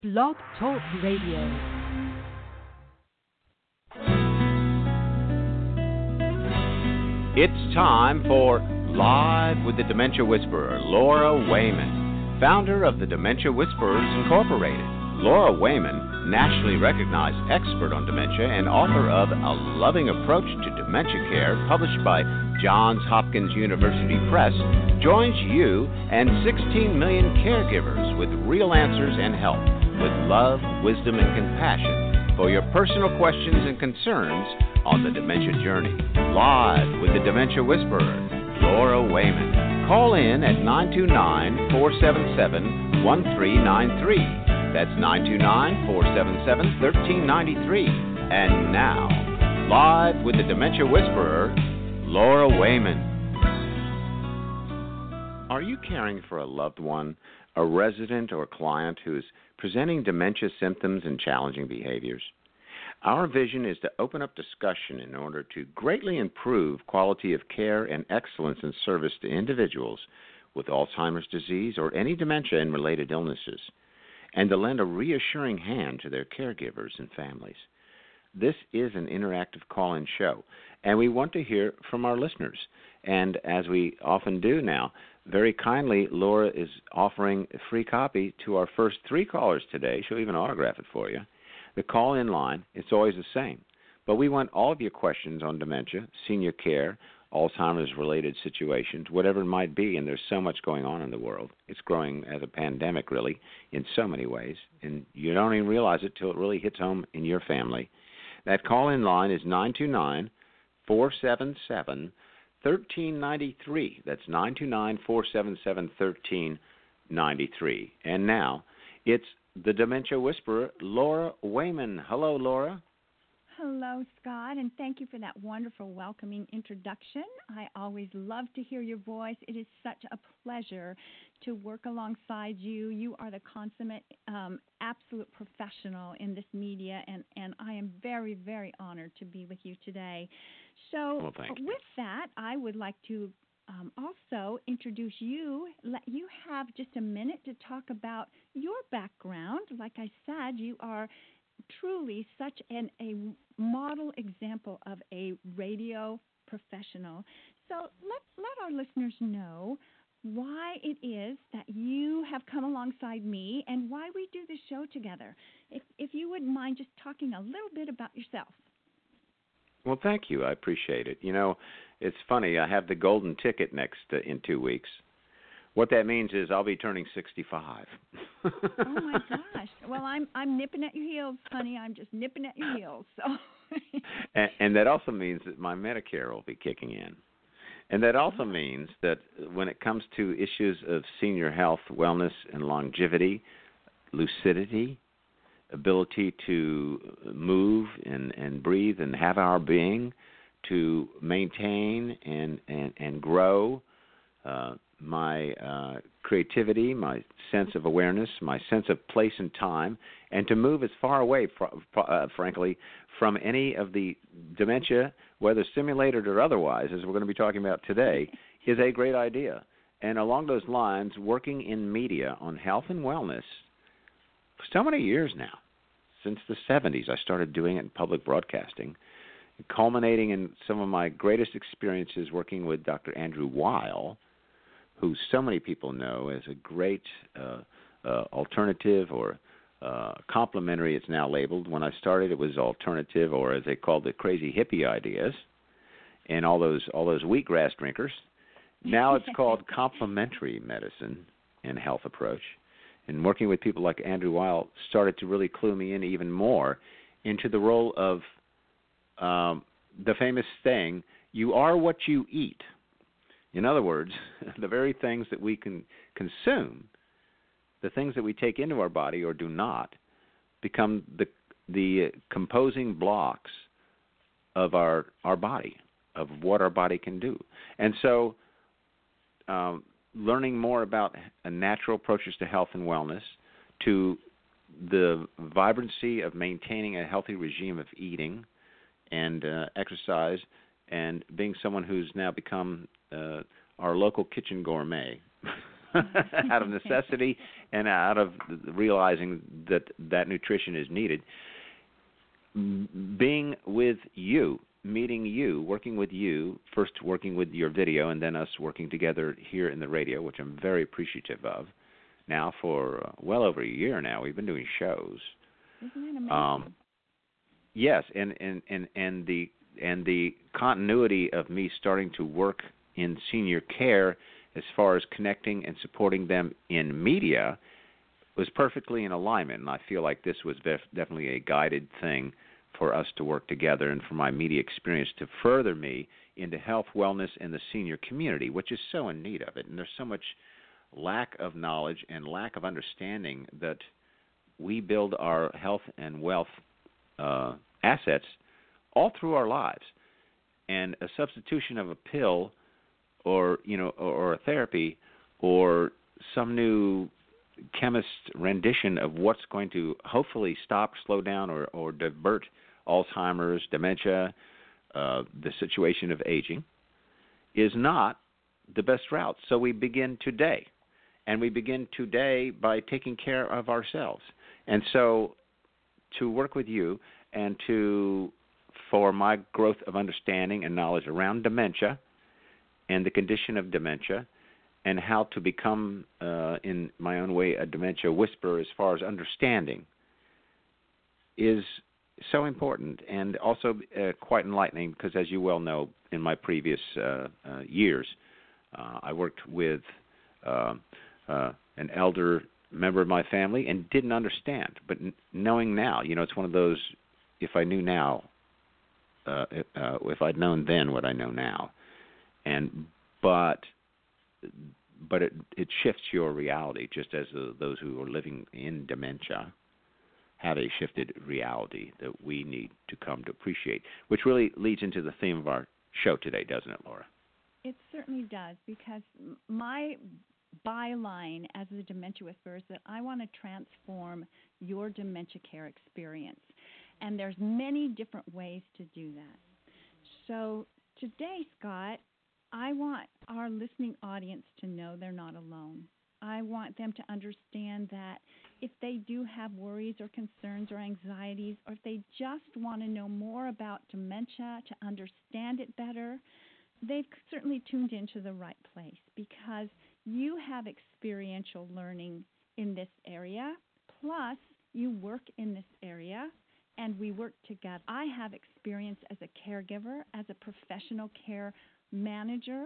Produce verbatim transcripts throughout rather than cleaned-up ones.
Blog Talk Radio. It's time for Live with the Dementia Whisperer, Laura Wayman, founder of the Dementia Whisperers Incorporated. Laura Wayman, nationally recognized expert on dementia and author of A Loving Approach to Dementia Care, published by Johns Hopkins University Press, joins you and sixteen million caregivers with real answers and help, with love, wisdom, and compassion for your personal questions and concerns on the dementia journey. Live with the Dementia Whisperer, Laura Wayman. Call in at nine two nine, four seven seven, one three nine three. That's nine two nine, four seven seven, one three nine three. And now, live with the Dementia Whisperer, Laura Wayman. Are you caring for a loved one, a resident or client who is presenting dementia symptoms and challenging behaviors? Our vision is to open up discussion in order to greatly improve quality of care and excellence in service to individuals with Alzheimer's disease or any dementia and related illnesses, and to lend a reassuring hand to their caregivers and families. This is an interactive call-in show, and we want to hear from our listeners. And as we often do now, very kindly, Laura is offering a free copy to our first three callers today. She'll even autograph it for you. The call-in line, it's always the same. But we want all of your questions on dementia, senior care, Alzheimer's-related situations, whatever it might be, and there's so much going on in the world. It's growing as a pandemic, really, in so many ways, and you don't even realize it till it really hits home in your family. That call-in line is nine two nine, four seven seven, one three nine three. That's nine two nine, four seven seven, one three nine three. And now, it's the Dementia Whisperer, Laura Wayman. Hello, Laura. Hello, Scott, and thank you for that wonderful welcoming introduction. I always love to hear your voice. It is such a pleasure to work alongside you. You are the consummate, um, absolute professional in this media, and, and I am very, very honored to be with you today. So well, thank you. With that, I would like to um, also introduce you, let you have just a minute to talk about your background. Like I said, you are truly such an a model example of a radio professional. So let let our listeners know why it is that you have come alongside me and why we do this show together. If if you wouldn't mind just talking a little bit about yourself. Well, thank you. I appreciate it. You know, it's funny. I have the golden ticket next uh, in two weeks. What that means is I'll be turning sixty-five. Oh my gosh! Well, I'm I'm nipping at your heels, honey. I'm just nipping at your heels. So. and, and that also means that my Medicare will be kicking in, and that also means that when it comes to issues of senior health, wellness, and longevity, lucidity, ability to move and, and breathe and have our being, to maintain and and and grow. Uh, my uh, creativity, my sense of awareness, my sense of place and time, and to move as far away, fr- uh, frankly, from any of the dementia, whether simulated or otherwise, as we're going to be talking about today, is a great idea. And along those lines, working in media on health and wellness for so many years now, since the seventies, I started doing it in public broadcasting, culminating in some of my greatest experiences working with Doctor Andrew Weil, who so many people know as a great uh, uh, alternative or uh, complementary, it's now labeled. When I started, it was alternative, or as they called it, crazy hippie ideas, and all those all those wheatgrass drinkers. Now it's called complementary medicine and health approach. And working with people like Andrew Weil started to really clue me in even more into the role of um, the famous saying, you are what you eat. In other words, the very things that we can consume, the things that we take into our body or do not, become the the composing blocks of our, our body, of what our body can do. And so um, learning more about natural approaches to health and wellness, to the vibrancy of maintaining a healthy regime of eating and uh, exercise, and being someone who's now become uh, our local kitchen gourmet, out of necessity and out of realizing that that nutrition is needed. Being with you, meeting you, working with you, first working with your video and then us working together here in the radio, which I'm very appreciative of. Now for uh, well over a year now, we've been doing shows. Isn't it amazing? Um, yes, and, and, and, and the and the continuity of me starting to work in senior care as far as connecting and supporting them in media was perfectly in alignment, and I feel like this was def- definitely a guided thing for us to work together and for my media experience to further me into health, wellness, and the senior community, which is so in need of it. And there's so much lack of knowledge and lack of understanding that we build our health and wealth uh, assets all through our lives. And a substitution of a pill or, you know, or, or a therapy or some new chemist rendition of what's going to hopefully stop, slow down, or, or divert Alzheimer's, dementia, uh, the situation of aging, is not the best route. So we begin today. And we begin today by taking care of ourselves. And so to work with you and to for my growth of understanding and knowledge around dementia and the condition of dementia and how to become, uh, in my own way, a dementia whisperer as far as understanding is so important and also uh, quite enlightening because, as you well know, in my previous uh, uh, years, uh, I worked with uh, uh, an elder member of my family and didn't understand. But n- knowing now, you know, it's one of those, if I knew now, uh, uh, if I'd known then what I know now. And but but it, it shifts your reality, just as uh, those who are living in dementia have a shifted reality that we need to come to appreciate, which really leads into the theme of our show today, doesn't it, Laura? It certainly does, because my byline as a dementia whisperer is that I want to transform your dementia care experience. And there's many different ways to do that. So today, Scott, I want our listening audience to know they're not alone. I want them to understand that if they do have worries or concerns or anxieties, or if they just want to know more about dementia, to understand it better, they've certainly tuned into the right place, because you have experiential learning in this area, plus you work in this area, and we work together. I have experience as a caregiver, as a professional care manager.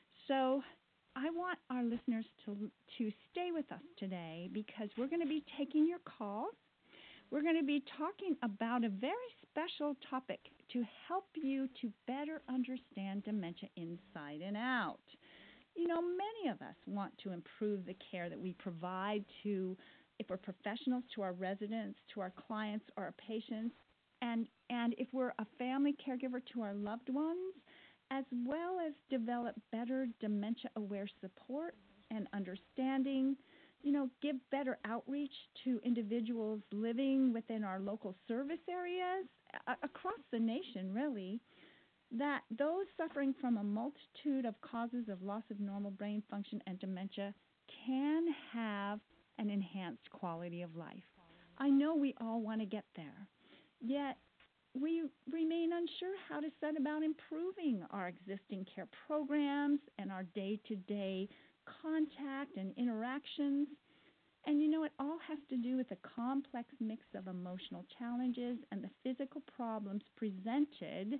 So I want our listeners to to stay with us today, because we're going to be taking your calls. We're going to be talking about a very special topic to help you to better understand dementia inside and out. You know, many of us want to improve the care that we provide to, if we're professionals, to our residents, to our clients, or our patients, and, and if we're a family caregiver, to our loved ones, as well as develop better dementia-aware support and understanding, you know, give better outreach to individuals living within our local service areas, a- across the nation, really, that those suffering from a multitude of causes of loss of normal brain function and dementia can have an enhanced quality of life. I know we all want to get there, yet we remain unsure how to set about improving our existing care programs and our day-to-day contact and interactions. And you know, it all has to do with a complex mix of emotional challenges and the physical problems presented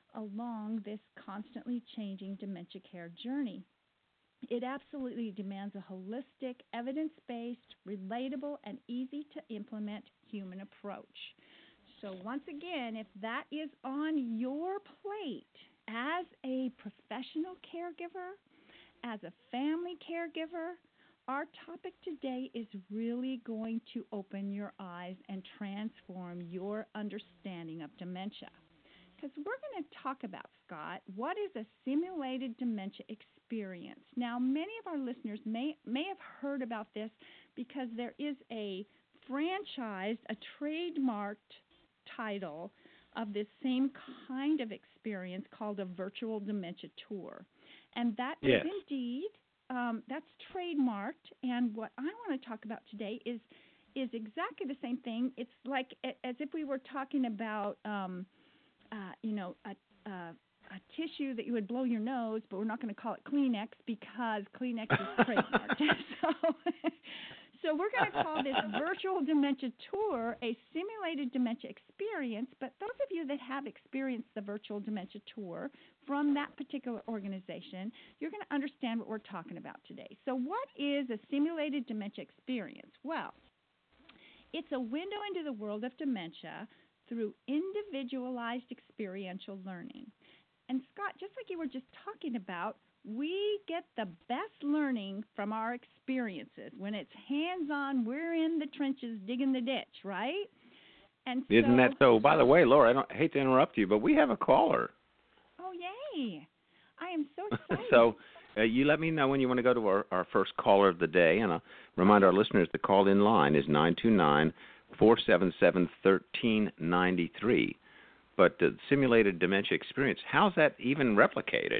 along this constantly changing dementia care journey. It absolutely demands a holistic, evidence-based, relatable, and easy-to-implement human approach. So once again, if that is on your plate as a professional caregiver, as a family caregiver, our topic today is really going to open your eyes and transform your understanding of dementia. Because we're going to talk about, Scott, what is a simulated dementia experience. Now, many of our listeners may may have heard about this because there is a franchised, a trademarked title of this same kind of experience called a virtual dementia tour. And that yes. is indeed um, that's trademarked. And what I want to talk about today is is exactly the same thing. It's like a- as if we were talking about, um, uh, you know, a, a, a tissue that you would blow your nose, but we're not going to call it Kleenex because Kleenex is trademarked. so, so we're going to call this virtual dementia tour a simulated dementia experience. But those of you that have experienced the virtual dementia tour from that particular organization, you're going to understand what we're talking about today. So what is a simulated dementia experience? Well, it's a window into the world of dementia through individualized experiential learning. And Scott, just like you were just talking about, we get the best learning from our experiences. When it's hands-on, we're in the trenches digging the ditch, right? And Isn't so, that so? By the way, Laura, I don't I hate to interrupt you, but we have a caller. Oh, yay. I am so excited. so uh, you let me know when you want to go to our, our first caller of the day, and I'll remind our listeners the call-in line is nine two nine, four seven seven, one three nine three. But the simulated dementia experience, how's that even replicated?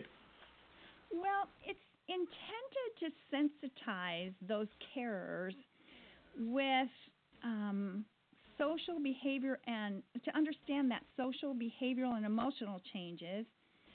Well, it's intended to sensitize those carers with um, social behavior and to understand that social, behavioral, and emotional changes.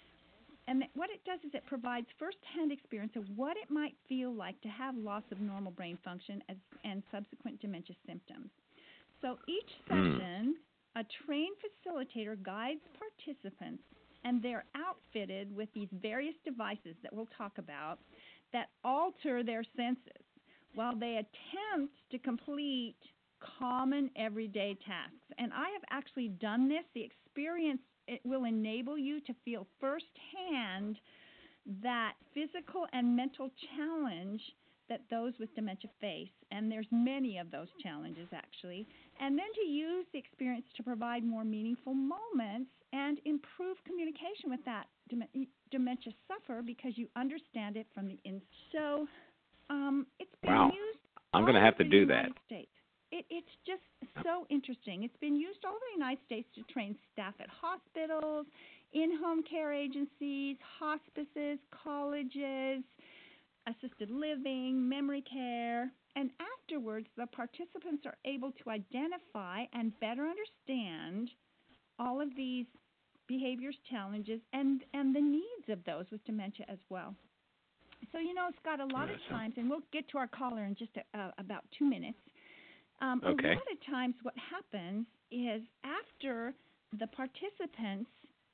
And what it does is it provides firsthand experience of what it might feel like to have loss of normal brain function as, and subsequent dementia symptoms. So each session, mm. a trained facilitator guides participants, and they're outfitted with these various devices that we'll talk about that alter their senses while they attempt to complete common everyday tasks. And I have actually done this. The experience, it will enable you to feel firsthand that physical and mental challenge that those with dementia face, and there's many of those challenges actually, and then to use the experience to provide more meaningful moments and improve communication with that dementia sufferer because you understand it from the inside. So um, it's been wow. used I'm going to have to do that. States. It, it's just so interesting. It's been used all over the United States to train staff at hospitals, in-home care agencies, hospices, colleges, assisted living, memory care, and afterwards the participants are able to identify and better understand all of these behaviors, challenges, and, and the needs of those with dementia as well. So, you know, Scott, a lot of times, and we'll get to our caller in just a, uh, about two minutes, um, okay. a lot of times what happens is after the participants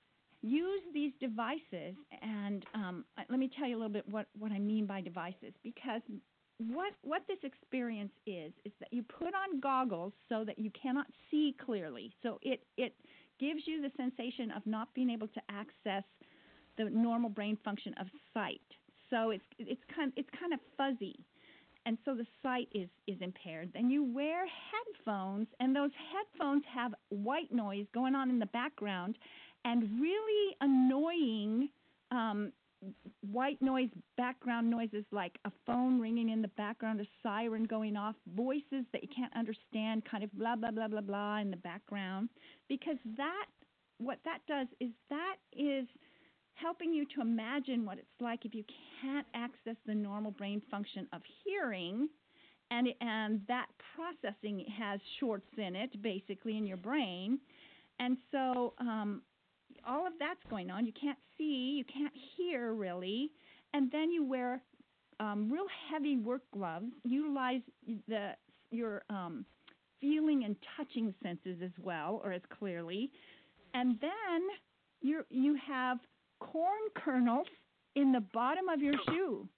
use these devices, and um, let me tell you a little bit what, what I mean by devices, because what what this experience is, is that you put on goggles so that you cannot see clearly. So it, it gives you the sensation of not being able to access the normal brain function of sight. So it's it's kind it's kind of fuzzy, and so the sight is, is impaired. Then you wear headphones, and those headphones have white noise going on in the background, and really annoying um, white noise background noises like a phone ringing in the background, a siren going off, voices that you can't understand, kind of blah, blah, blah, blah, blah in the background. Because that, what that does is that is helping you to imagine what it's like if you can't access the normal brain function of hearing, and, and that processing has shorts in it, basically, in your brain. And so um, all of that's going on. You can't see, you can't hear really, and then you wear um, real heavy work gloves, utilize the your um, feeling and touching senses as well, or as clearly, and then you you have corn kernels in the bottom of your shoe.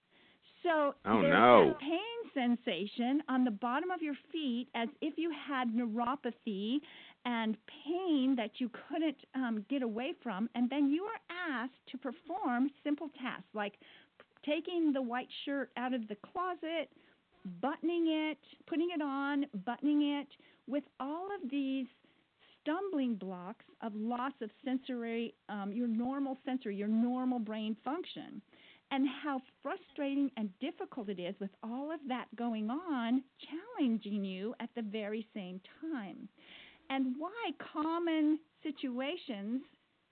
So oh, there's no. that pain sensation on the bottom of your feet as if you had neuropathy and pain that you couldn't um, get away from. And then you are asked to perform simple tasks like taking the white shirt out of the closet, buttoning it, putting it on, buttoning it, with all of these stumbling blocks of loss of sensory, um, your normal sensory, your normal brain function, and how frustrating and difficult it is with all of that going on, challenging you at the very same time. And why common situations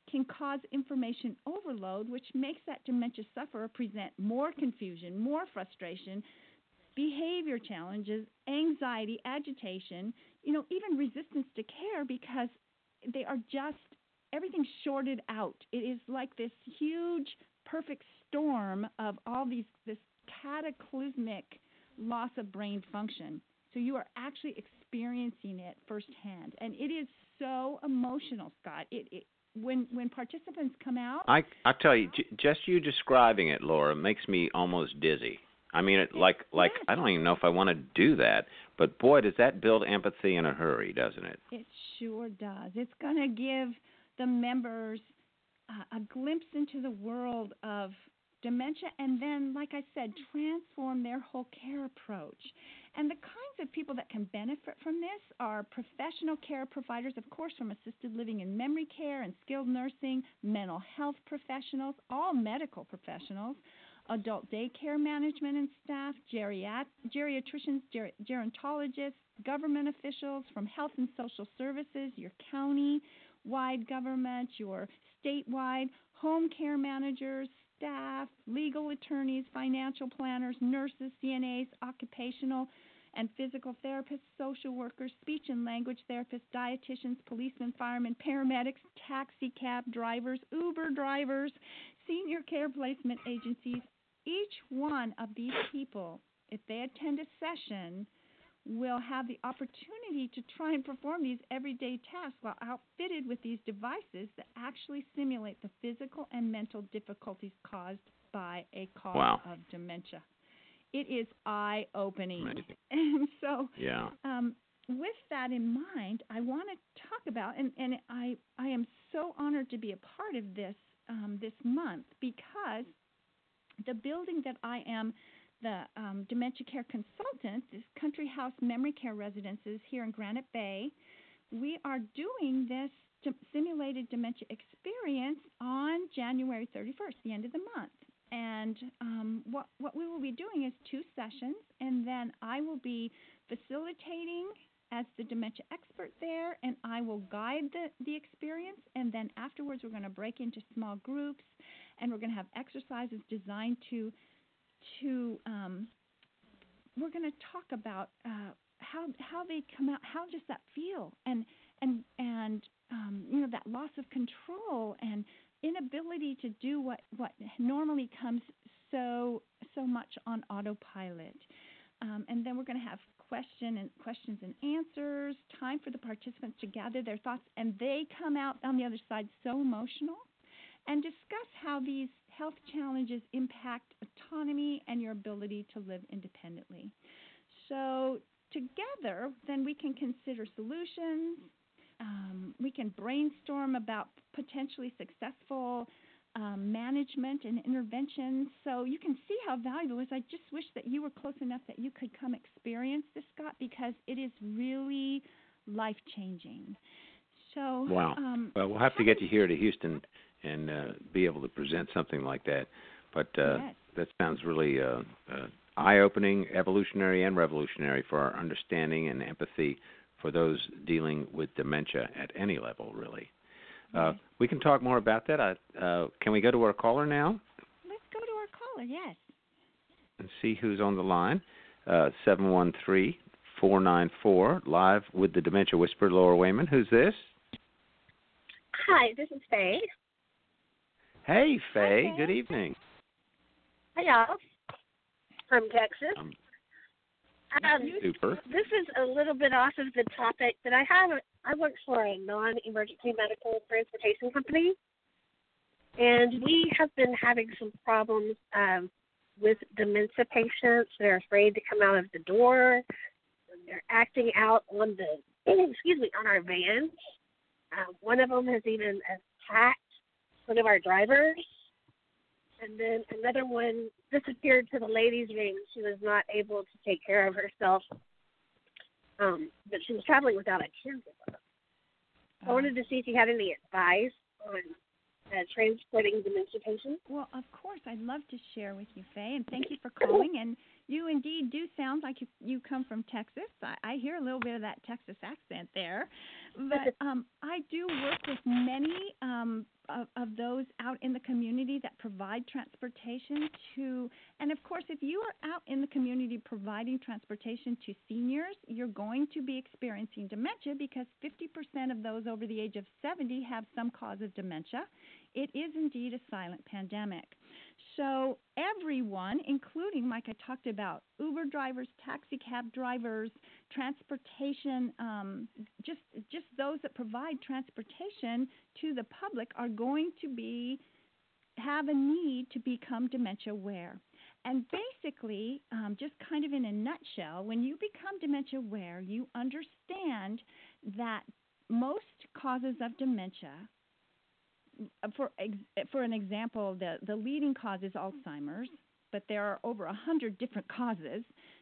can cause information overload, which makes that dementia sufferer present more confusion, more frustration, behavior challenges, anxiety, agitation, you know, even resistance to care because they are just, everything's shorted out. It is like this huge, perfect storm of all these, this cataclysmic loss of brain function. So you are actually experiencing it firsthand. And it is so emotional, Scott. It, it when when participants come out. I I tell you, j- just you describing it, Laura, makes me almost dizzy. I mean, it like like yes. I don't even know if I want to do that. But boy, does that build empathy in a hurry, doesn't it? It sure does. It's going to give the members uh, a glimpse into the world of dementia, and then, like I said, transform their whole care approach. And the kinds of people that can benefit from this are professional care providers, of course, from assisted living and memory care and skilled nursing, mental health professionals, all medical professionals, adult daycare management and staff, geriat- geriatricians, ger- gerontologists, government officials from health and social services, your county-wide government, your statewide, home care managers, staff, legal attorneys, financial planners, nurses, C N As, occupational and physical therapists, social workers, speech and language therapists, dietitians, policemen, firemen, paramedics, taxi cab drivers, Uber drivers, senior care placement agencies. Each one of these people, if they attend a session, will have the opportunity to try and perform these everyday tasks while outfitted with these devices that actually simulate the physical and mental difficulties caused by a cause Wow. of dementia. It is eye-opening. Amazing. And so Yeah. um, with that in mind, I want to talk about, and, and I, I am so honored to be a part of this um, this month because the building that I am the um, dementia care consultant, this Country House Memory Care Residences here in Granite Bay, we are doing this d- simulated dementia experience on January thirty-first, the end of the month. And um, what, what we will be doing is two sessions, and then I will be facilitating as the dementia expert there, and I will guide the, the experience, and then afterwards we're going to break into small groups, and we're going to have exercises designed to to um, we're going to talk about uh, how how they come out, how does that feel, and and and um, you know, that loss of control and inability to do what, what normally comes so so much on autopilot, um, and then we're going to have question and questions and answers, time for the participants to gather their thoughts, and they come out on the other side so emotional, and discuss how these health challenges impact autonomy and your ability to live independently. So together, then we can consider solutions. Um, we can brainstorm about potentially successful um, management and interventions. So you can see how valuable it is. I just wish that you were close enough that you could come experience this, Scott, because it is really life-changing. So, Wow. Um, well, we'll have to get you here to Houston and uh, be able to present something like that. But uh, yes. that sounds really uh, uh, eye-opening, evolutionary, and revolutionary for our understanding and empathy for those dealing with dementia at any level, really. Uh, Yes. we can talk more about that. I, uh, can we go to our caller now Let's go to our caller, yes. and see who's on the line? Uh, seven one three, four nine four, live with the Dementia Whisperer, Laura Wayman. Who's this? Hi, this is Faye. Hey, Faye. Faye. Good evening. Hi, y'all. From Texas. Um, Um, super. this is a little bit off of the topic, but I have I work for a non-emergency medical transportation company, and we have been having some problems um, with dementia patients. They're afraid to come out of the door. They're acting out on the excuse me on our vans. Uh, one of them has even attacked one of our drivers. And then another one disappeared to the ladies' ring. She was not able to take care of herself, um, but she was traveling without a caregiver. So I wanted to see if you had any advice on uh, transporting dementia patients. Well, of course, I'd love to share with you, Faye, and thank you for calling. And you indeed do sound like you, you come from Texas. I, I hear a little bit of that Texas accent there. But um, I do work with many um, uh, community that provide transportation to, and of course, if you are out in the community providing transportation to seniors, you're going to be experiencing dementia because fifty percent of those over the age of seventy have some cause of dementia. It is indeed a silent pandemic. So everyone, including, like I talked about, Uber drivers, taxi cab drivers, transportation, um, just just those that provide transportation to the public are going to be have a need to become dementia aware. And basically, um, just kind of in a nutshell, when you become dementia aware, you understand that most causes of dementia, For ex- for an example, the, the leading cause is Alzheimer's, but there are over a hundred different causes.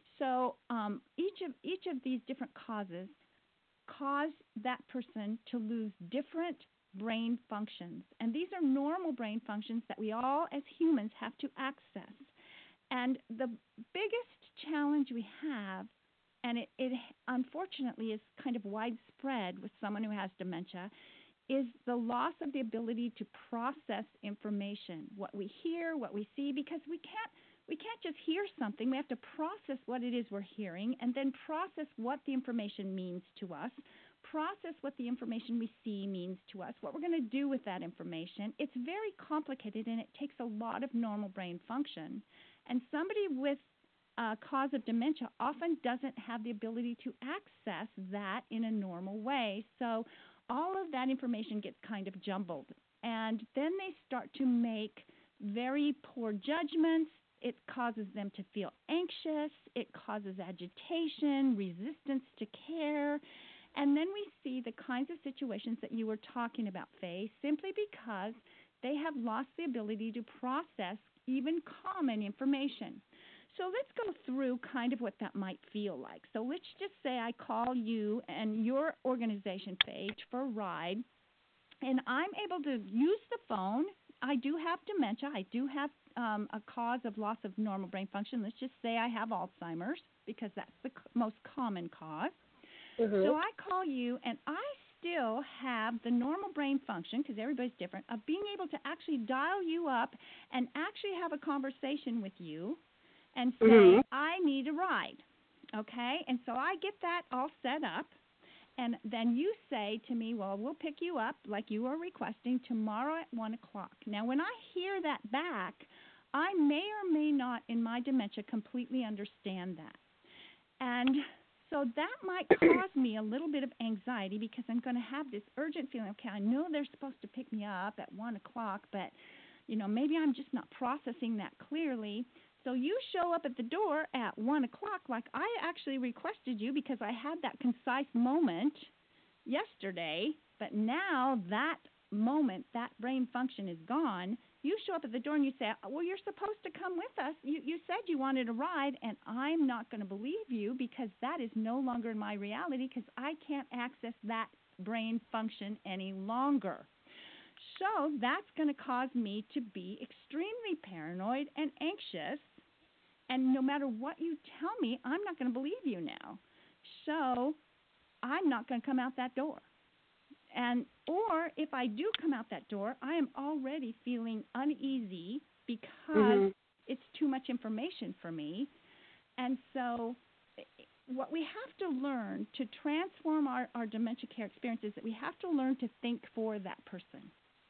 So um, each of each of these different causes cause that person to lose different brain functions, and these are normal brain functions that we all as humans have to access. And the biggest challenge we have, and it, it unfortunately is kind of widespread with someone who has dementia, is the loss of the ability to process information, what we hear, what we see, because we can't we can't just hear something. We have to process what it is we're hearing and then process what the information means to us, process what the information we see means to us, what we're going to do with that information. It's very complicated, and it takes a lot of normal brain function. And somebody with a cause of dementia often doesn't have the ability to access that in a normal way. So all of that information gets kind of jumbled, and then they start to make very poor judgments. It causes them to feel anxious. It causes agitation, resistance to care, and then we see the kinds of situations that you were talking about, Faye, simply because they have lost the ability to process even common information. So let's go through kind of what that might feel like. So let's just say I call you and your organization, Faye, for a ride, and I'm able to use the phone. I do have dementia. I do have um, a cause of loss of normal brain function. Let's just say I have Alzheimer's because that's the c- most common cause. Mm-hmm. So I call you, and I still have the normal brain function, because everybody's different, of being able to actually dial you up and actually have a conversation with you and say, mm-hmm. I need a ride, okay? And so I get that all set up, and then you say to me, well, we'll pick you up, like you are requesting, tomorrow at one o'clock. Now, when I hear that back, I may or may not, in my dementia, completely understand that. And so that might cause me a little bit of anxiety because I'm going to have this urgent feeling, okay, I know they're supposed to pick me up at one o'clock, but, you know, maybe I'm just not processing that clearly. So you show up at the door at one o'clock like I actually requested you because I had that concise moment yesterday, but now that moment, that brain function is gone. You show up at the door and you say, well, you're supposed to come with us. You, you said you wanted a ride, and I'm not going to believe you because that is no longer in my reality because I can't access that brain function any longer. So that's going to cause me to be extremely paranoid and anxious. And no matter what you tell me, I'm not going to believe you now. So I'm not going to come out that door. And or if I do come out that door, I am already feeling uneasy because mm-hmm. it's too much information for me. And so what we have to learn to transform our, our dementia care experience is that we have to learn to think for that person.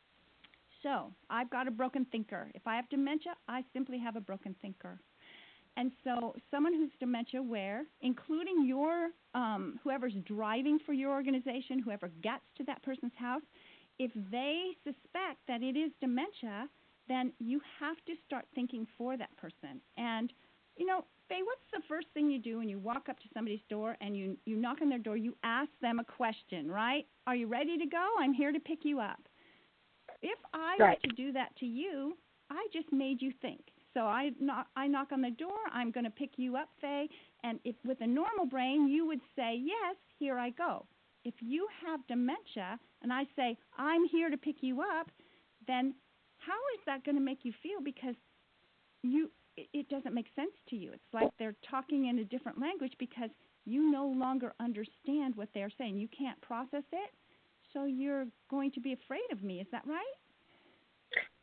So I've got a broken thinker. If I have dementia, I simply have a broken thinker. And so someone who's dementia aware, including your um, whoever's driving for your organization, whoever gets to that person's house, if they suspect that it is dementia, then you have to start thinking for that person. And, you know, Faye, what's the first thing you do when you walk up to somebody's door and you, you knock on their door? You ask them a question, right? Are you ready to go? I'm here to pick you up. If I right. were to do that to you, I just made you think. So I knock, I knock on the door, I'm going to pick you up, Faye, and if with a normal brain, you would say, yes, here I go. If you have dementia and I say, I'm here to pick you up, then how is that going to make you feel? Because you, it doesn't make sense to you. It's like they're talking in a different language because you no longer understand what they're saying. You can't process it, so you're going to be afraid of me. Is that right?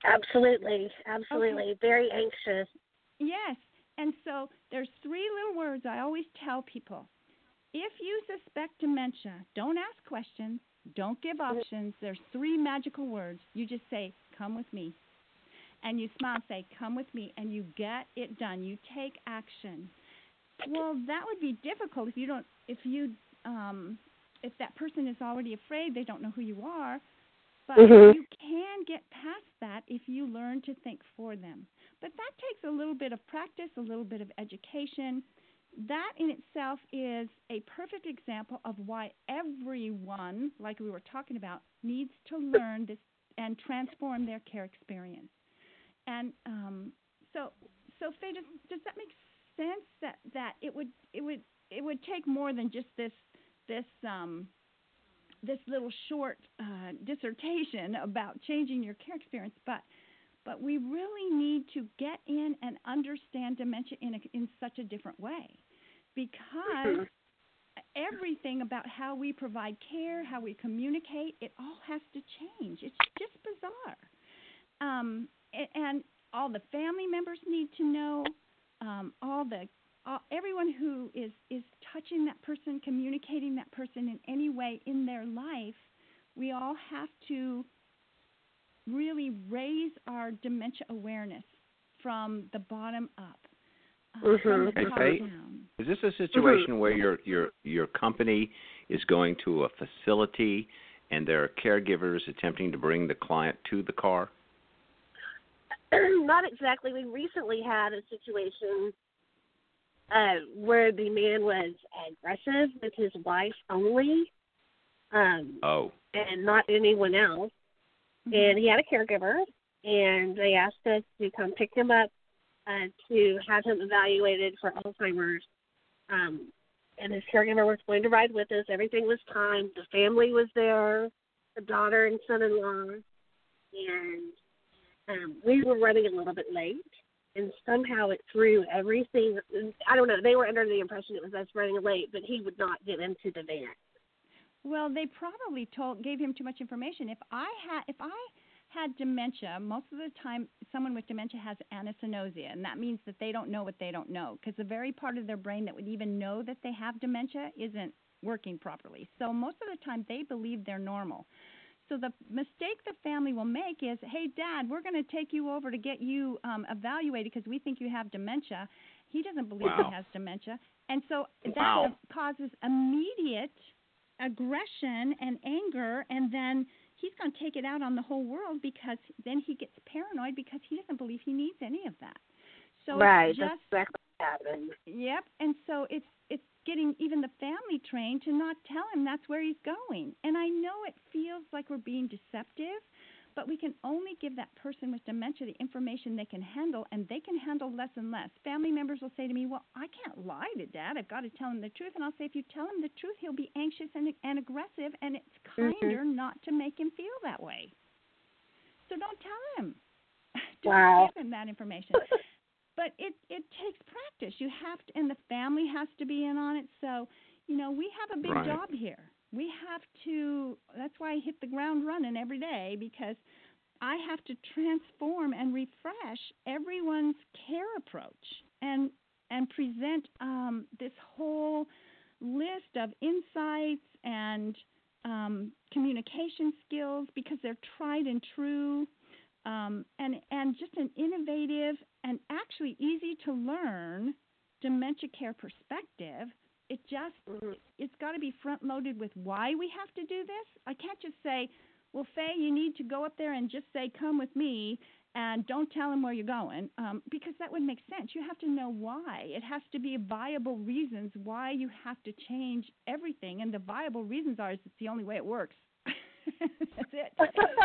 Absolutely, absolutely. Okay. Very anxious. Yes. And so there's three little words I always tell people. If you suspect dementia, don't ask questions, don't give options. There's three magical words. You just say, come with me. And you smile and say, come with me, and you get it done. You take action. Well, that would be difficult if you don't, if you, um, if that person is already afraid, they don't know who you are. But Mm-hmm. you can get past that if you learn to think for them. But that takes a little bit of practice, a little bit of education. That in itself is a perfect example of why everyone, like we were talking about, needs to learn this and transform their care experience. And um, so, so Faye, does, does that make sense? That, that it would it would it would take more than just this this um, this little short uh, dissertation about changing your care experience, but but we really need to get in and understand dementia in a, in such a different way, because everything about how we provide care, how we communicate, it all has to change. It's just bizarre. Um, and, and all the family members need to know, um, all the all, everyone who is, is touching that person, communicating that person in any way in their life, we all have to really raise our dementia awareness from the bottom up, uh, Mm-hmm. from the Hey, top Faye, down. is this a situation where your your your company is going to a facility and there are caregivers attempting to bring the client to the car? Not exactly. We recently had a situation uh, where the man was aggressive with his wife only, um, Oh. and not anyone else. Mm-hmm. And he had a caregiver, and they asked us to come pick him up uh, to have him evaluated for Alzheimer's. Um, and his caregiver was going to ride with us. Everything was timed. The family was there, the daughter and son-in-law, and um, we were running a little bit late. And somehow it threw everything. I don't know. They were under the impression it was us running late, but he would not get into the van. Well, they probably told gave him too much information. If I had if I had dementia, most of the time someone with dementia has anosognosia, and that means that they don't know what they don't know, because the very part of their brain that would even know that they have dementia isn't working properly. So most of the time they believe they're normal. So the mistake the family will make is, hey, Dad, we're going to take you over to get you um, evaluated because we think you have dementia. He doesn't believe Wow. he has dementia. And so that Wow. causes immediate aggression and anger, and then he's going to take it out on the whole world, because then he gets paranoid because he doesn't believe he needs any of that. So Right, it's just, that's exactly what happened. Yep, and so it's it's getting even the family trained to not tell him that's where he's going. And I know it feels like we're being deceptive, but we can only give that person with dementia the information they can handle, and they can handle less and less. Family members will say to me, well, I can't lie to Dad. I've got to tell him the truth. And I'll say, if you tell him the truth, he'll be anxious and, and aggressive, and it's kinder Mm-hmm. not to make him feel that way. So don't tell him. Just Wow. give him that information. But it, it takes practice. You have to, and the family has to be in on it. So, you know, we have a big Right. job here. We have to, that's why I hit the ground running every day, because I have to transform and refresh everyone's care approach and and present um, this whole list of insights and um, communication skills, because they're tried and true. Um, and, and just an innovative and actually easy to learn dementia care perspective. It just, Mm-hmm. it's got to be front loaded with why we have to do this. I can't just say, well, Faye, you need to go up there and just say, come with me, and don't tell him where you're going, um, because that would make sense. You have to know why. It has to be viable reasons why you have to change everything, and the viable reasons are is it's the only way it works. That's it.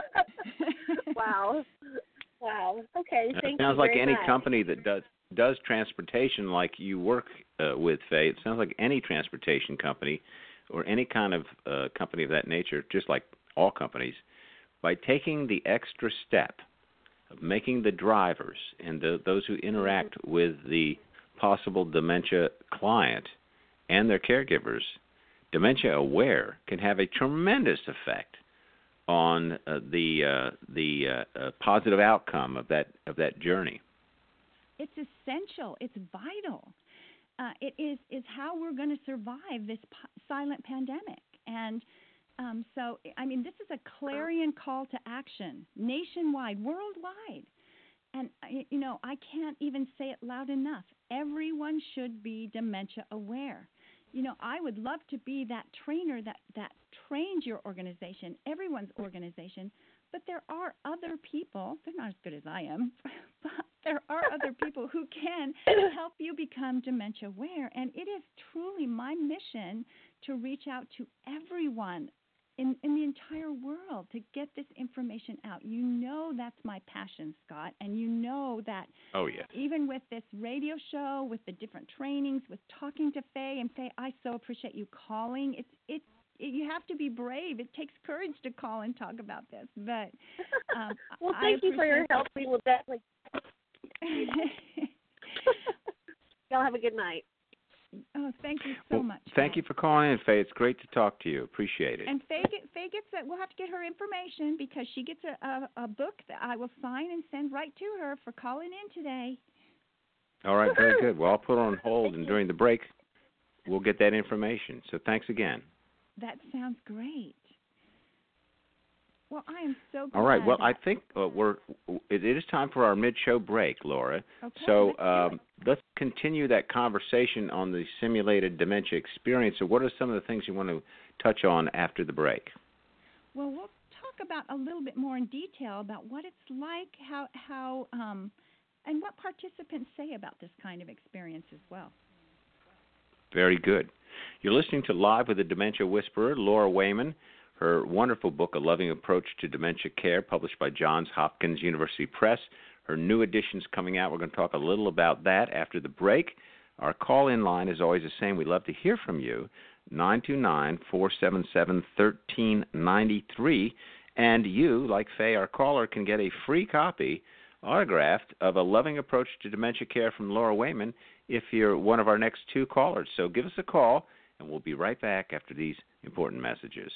Wow. Wow. Okay, It thank sounds you like very any much. company that does does transportation like you work uh, with, Faye. It sounds like any transportation company or any kind of uh, company of that nature, just like all companies, by taking the extra step of making the drivers and the, those who interact with the possible dementia client and their caregivers dementia aware, can have a tremendous effect on uh, the uh, the uh, uh, positive outcome of that of that journey. It's essential. It's vital. Uh, it is is how we're going to survive this p- silent pandemic. And um, so, I mean, this is a clarion call to action, nationwide, worldwide. And, you know, I can't even say it loud enough. Everyone should be dementia aware. You know, I would love to be that trainer that, that trains your organization, everyone's organization, but there are other people, they're not as good as I am, but there are other people who can help you become dementia aware. And it is truly my mission to reach out to everyone in, in the entire world to get this information out. You know that's my passion, Scott, and you know that oh, yes. even with this radio show, with the different trainings, with talking to Faye, and Faye, I so appreciate you calling. It's it's it, you have to be brave. It takes courage to call and talk about this. But um, well, thank you for your help. We will definitely. Y'all have a good night. Oh, thank you so well, much. Thank Faye. you for calling in, Faye. It's great to talk to you. Appreciate it. And Faye, get, Faye gets a, we'll have to get her information because she gets a, a, a book that I will sign and send right to her for calling in today. All right, very good. Well, I'll put it on hold, and during the break, we'll get that information. So thanks again. That sounds great. Well, I am so glad. All right. Well, that... I think uh, we're it, it is time for our mid-show break, Laura. Okay, so let's, um, let's continue that conversation on the simulated dementia experience. So what are some of the things you want to touch on after the break? Well, we'll talk about a little bit more in detail about what it's like, how, how, um, and what participants say about this kind of experience as well. Very good. You're listening to Live with the Dementia Whisperer, Laura Wayman. Her wonderful book, A Loving Approach to Dementia Care, published by Johns Hopkins University Press. Her new edition's coming out. We're going to talk a little about that after the break. Our call-in line is always the same. We'd love to hear from you, nine two nine, four seven seven, one three nine three. And you, like Faye, our caller, can get a free copy, autographed, of A Loving Approach to Dementia Care from Laura Wayman if you're one of our next two callers. So give us a call, and we'll be right back after these important messages.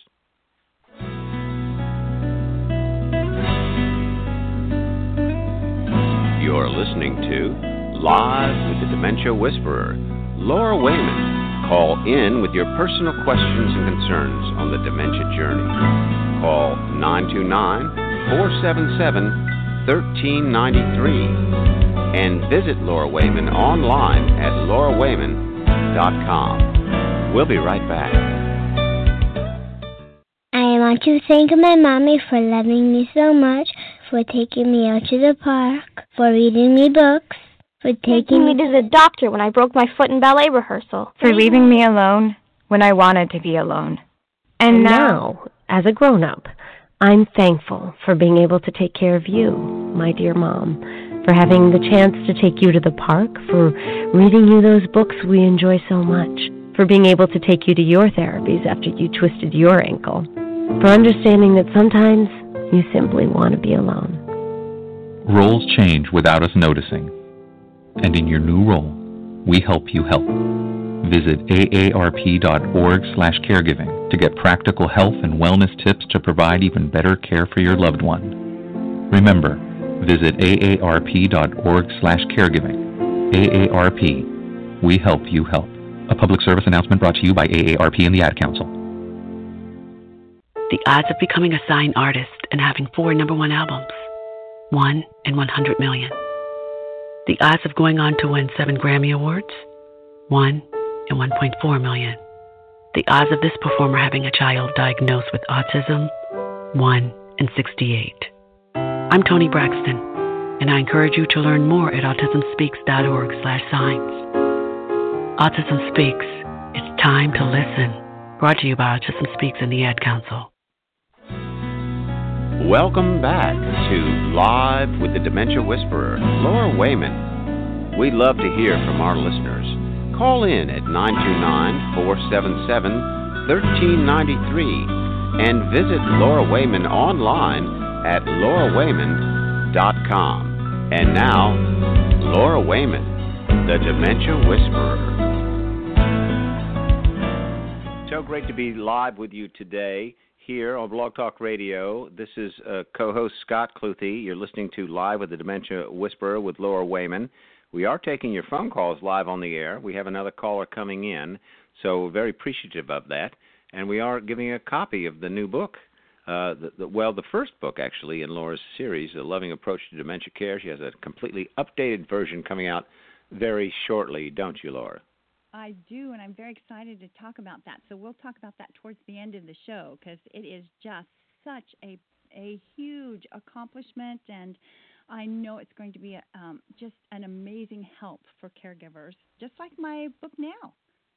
You're listening to Live with the Dementia Whisperer, Laura Wayman. Call in with your personal questions and concerns on the dementia journey. Call nine two nine, four seven seven, one three nine three and visit Laura Wayman online at laura wayman dot com. We'll be right back. I want to thank my mommy for loving me so much, for taking me out to the park, for reading me books, for taking, taking me to the doctor when I broke my foot in ballet rehearsal, for leaving me alone when I wanted to be alone. And, and now, now, as a grown-up, I'm thankful for being able to take care of you, my dear Mom, for having the chance to take you to the park, for reading you those books we enjoy so much, for being able to take you to your therapies after you twisted your ankle, for understanding that sometimes you simply want to be alone. Roles change without us noticing. And in your new role, we help you help. Visit A A R P dot org slash caregiving to get practical health and wellness tips to provide even better care for your loved one. Remember, visit A A R P dot org slash caregiving. A A R P. We help you help. A public service announcement brought to you by A A R P and the Ad Council. The odds of becoming a signed artist and having four number one albums. One in one hundred million. The odds of going on to win seven Grammy Awards. One in one point four million. The odds of this performer having a child diagnosed with autism. One in sixty-eight. I'm Toni Braxton, and I encourage you to learn more at autism speaks dot org slash signs. Autism Speaks. It's time to listen. Brought to you by Autism Speaks and the Ad Council. Welcome back to Live with the Dementia Whisperer, Laura Wayman. We'd love to hear from our listeners. Call in at nine two nine, four seven seven, one three nine three and visit Laura Wayman online at laura wayman dot com. And now, Laura Wayman, the Dementia Whisperer. So great to be live with you today here on Blog Talk Radio. This is uh, co-host Scott Cluthe. You're listening to Live with the Dementia Whisperer with Laura Wayman. We are taking your phone calls live on the air. We have another caller coming in, so we're very appreciative of that. And we are giving a copy of the new book, uh, the, the, well, the first book, actually, in Laura's series, A Loving Approach to Dementia Care. She has a completely updated version coming out very shortly, don't you, Laura? I do, and I'm very excited to talk about that. So we'll talk about that towards the end of the show because it is just such a a huge accomplishment, and I know it's going to be a, um, just an amazing help for caregivers, just like my book now.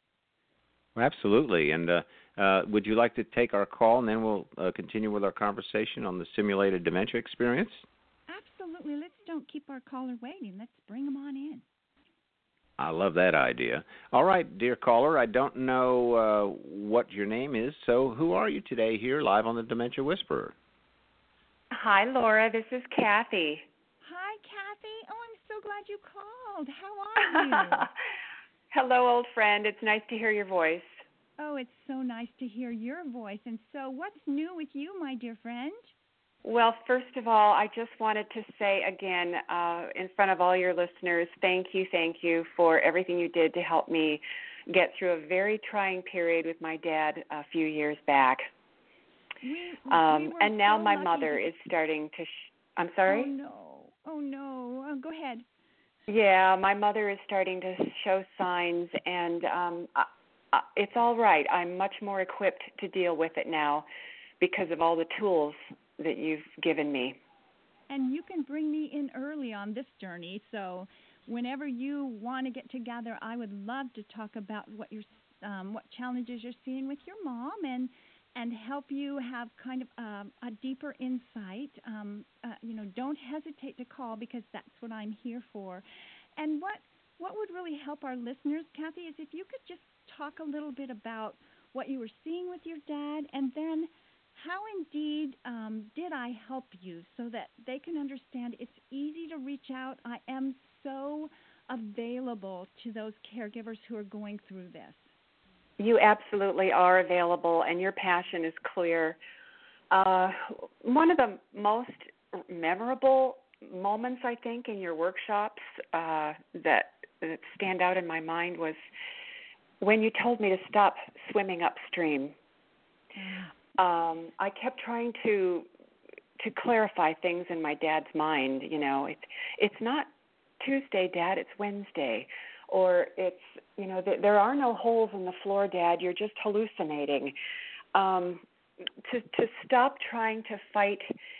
Absolutely. And uh, uh, would you like to take our call, and then we'll uh, continue with our conversation on the simulated dementia experience? Absolutely. Let's don't keep our caller waiting. Let's bring them on in. I love that idea. All right, dear caller, I don't know uh, what your name is, so who are you today here live on the Dementia Whisperer? Hi, Laura. This is Kathy. Hi, Kathy. Oh, I'm so glad you called. How are you? Hello, old friend. It's nice to hear your voice. Oh, it's so nice to hear your voice. And so what's new with you, my dear friend? Well, first of all, I just wanted to say again, uh, in front of all your listeners, thank you, thank you for everything you did to help me get through a very trying period with my dad a few years back. We, um, we and now so my mother to... is starting to, sh- I'm sorry? Oh, no. Oh, no. Oh, go ahead. Yeah, my mother is starting to show signs, and um, uh, it's all right. I'm much more equipped to deal with it now because of all the tools that you've given me. And you can bring me in early on this journey, so whenever you want to get together, I would love to talk about what your um, what challenges you're seeing with your mom and and help you have kind of um, a deeper insight. Um, uh, you know, don't hesitate to call because that's what I'm here for. And what what would really help our listeners, Kathy, is if you could just talk a little bit about what you were seeing with your dad, and then how indeed um, did I help you so that they can understand it's easy to reach out. I am so available to those caregivers who are going through this. You absolutely are available, and your passion is clear. Uh, one of the most memorable moments, I think, in your workshops uh, that, that stand out in my mind was when you told me to stop swimming upstream. Um, I kept trying to to clarify things in my dad's mind. You know, it, it's not Tuesday, Dad, it's Wednesday. Or it's, you know, th- there are no holes in the floor, Dad, you're just hallucinating. Um, to, to stop trying to fight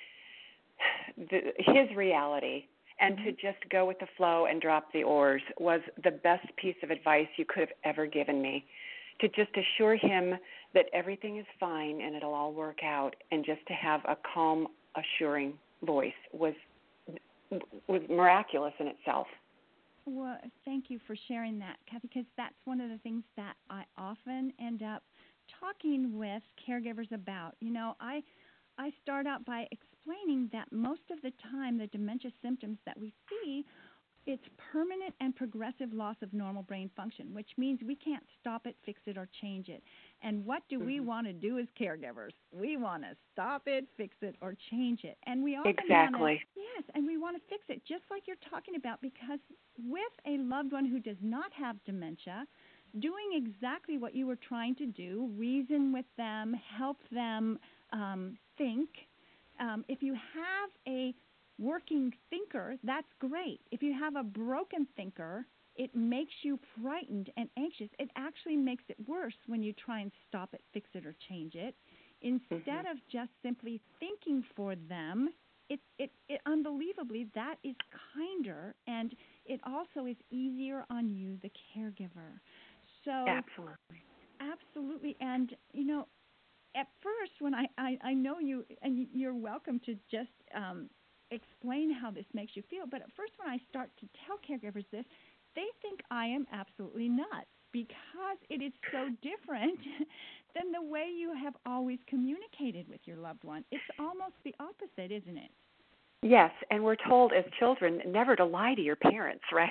the, his reality and to just go with the flow and drop the oars was the best piece of advice you could have ever given me. To just assure him that everything is fine and it'll all work out, and just to have a calm, assuring voice was was miraculous in itself. Well, thank you for sharing that, Kathy, because that's one of the things that I often end up talking with caregivers about. You know, I I start out by explaining that most of the time the dementia symptoms that we see, it's permanent and progressive loss of normal brain function, which means we can't stop it, fix it, or change it. And what do mm-hmm. we want to do as caregivers? We want to stop it, fix it, or change it. And we often exactly. want to, yes, and we want to fix it, just like you're talking about, because with a loved one who does not have dementia, doing exactly what you were trying to do, reason with them, help them um, think. Um, if you have a working thinker, that's great. If you have a broken thinker, it makes you frightened and anxious. It actually makes it worse when you try and stop it, fix it, or change it. Instead mm-hmm. of just simply thinking for them, it, it, it unbelievably, that is kinder, and it also is easier on you, the caregiver. So absolutely. Absolutely. And, you know, at first when I, I, I know you, and you're welcome to just um, explain how this makes you feel, but at first when I start to tell caregivers this, they think I am absolutely nuts because it is so different than the way you have always communicated with your loved one. It's almost the opposite, isn't it? Yes, and we're told as children never to lie to your parents, right?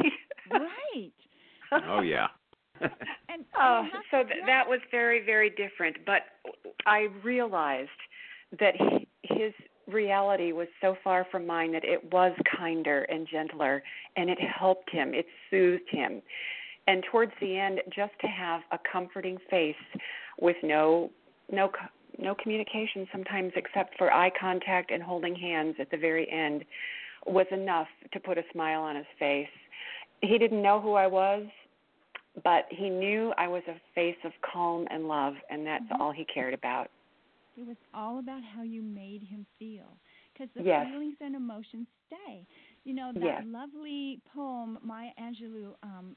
Right. Oh, yeah. and oh, so th- that was very, very different. But I realized that he, his reality was so far from mine that it was kinder and gentler, and it helped him. It soothed him. And towards the end, just to have a comforting face with no no no communication sometimes except for eye contact and holding hands at the very end was enough to put a smile on his face. He didn't know who I was, but he knew I was a face of calm and love, and that's mm-hmm. all he cared about. It was all about how you made him feel, because the yes. feelings and emotions stay. You know, that yes. lovely poem Maya Angelou, um,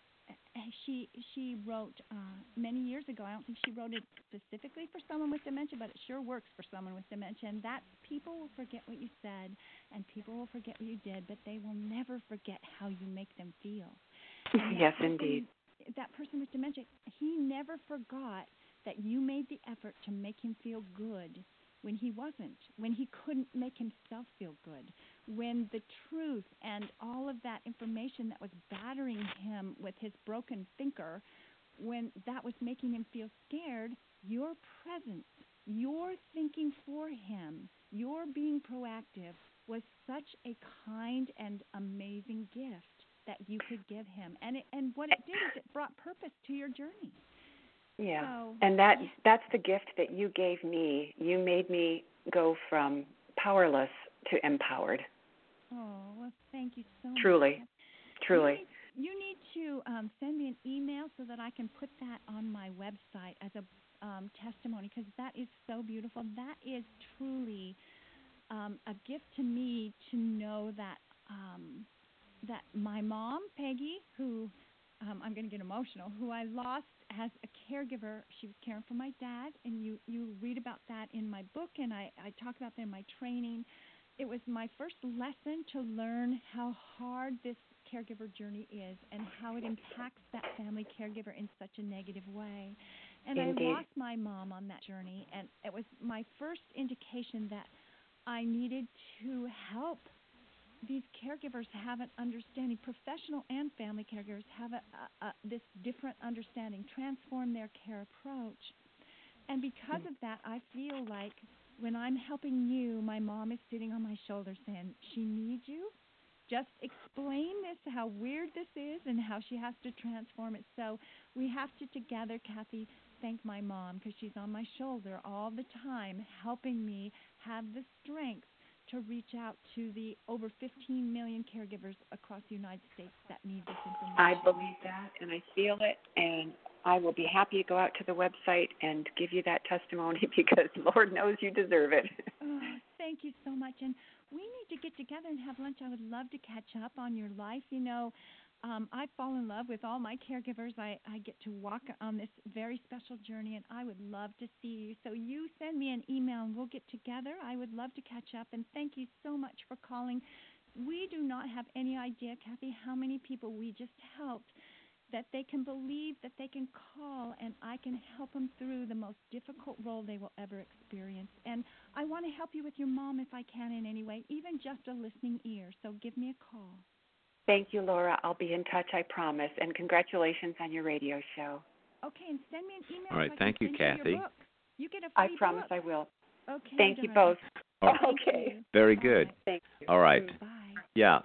she she wrote uh, many years ago. I don't think she wrote it specifically for someone with dementia, but it sure works for someone with dementia. And that people will forget what you said, and people will forget what you did, but they will never forget how you make them feel. Yes, person, indeed. That person with dementia, he never forgot that you made the effort to make him feel good when he wasn't, when he couldn't make himself feel good, when the truth and all of that information that was battering him with his broken thinker, when that was making him feel scared, your presence, your thinking for him, your being proactive was such a kind and amazing gift that you could give him. And it, and what it did is it brought purpose to your journey. Yeah, so, and that yeah. that's the gift that you gave me. You made me go from powerless to empowered. Oh, well, thank you so truly. much. Truly, Truly. You need, you need to um, send me an email so that I can put that on my website as a um, testimony, because that is so beautiful. That is truly um, a gift to me to know that um, that my mom, Peggy, who um, I'm going to get emotional, who I lost as a caregiver. She was caring for my dad, and you, you read about that in my book, and I, I talk about that in my training. It was my first lesson to learn how hard this caregiver journey is and how it impacts that family caregiver in such a negative way. And Indeed. I lost my mom on that journey, and it was my first indication that I needed to help these caregivers have an understanding, professional and family caregivers have a, a, a, this different understanding, transform their care approach. And because of that, I feel like when I'm helping you, my mom is sitting on my shoulder saying, she needs you. Just explain this, how weird this is, and how she has to transform it. So we have to together, Kathy, thank my mom, because she's on my shoulder all the time, helping me have the strength to reach out to the over fifteen million caregivers across the United States that need this information. I believe that, and I feel it, and I will be happy to go out to the website and give you that testimony because Lord knows you deserve it. Oh, thank you so much. And we need to get together and have lunch. I would love to catch up on your life. You know, um, I fall in love with all my caregivers. I, I get to walk on this very special journey, and I would love to see you. So you send me an email, and we'll get together. I would love to catch up, and thank you so much for calling. We do not have any idea, Kathy, how many people we just helped, that they can believe that they can call and I can help them through the most difficult role they will ever experience. And I want to help you with your mom if I can in any way, even just a listening ear. So give me a call. Thank you, Laura. I'll be in touch, I promise. And congratulations on your radio show. Okay, and send me an email. All right, so thank you, Kathy. You, you get a free I promise book. I will. Okay. Thank you darling. both. Oh, okay. Very good. All right. Thank you. All right. Bye. Yeah.